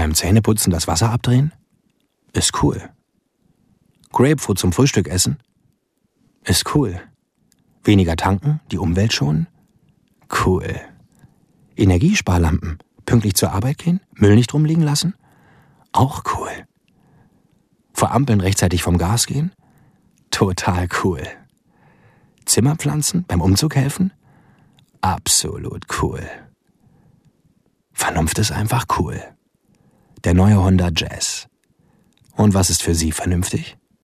Beim Zähneputzen das Wasser abdrehen? Ist cool. Grapefruit zum Frühstück essen? Ist cool. Weniger tanken, die Umwelt schonen? Cool. Energiesparlampen, pünktlich zur Arbeit gehen, Müll nicht rumliegen lassen? Auch cool. Vor Ampeln rechtzeitig vom Gas gehen? Total cool. Zimmer pflanzen, beim Umzug helfen? Absolut cool. Vernunft ist einfach cool. Der neue Honda Jazz. Und was ist für Sie vernünftig?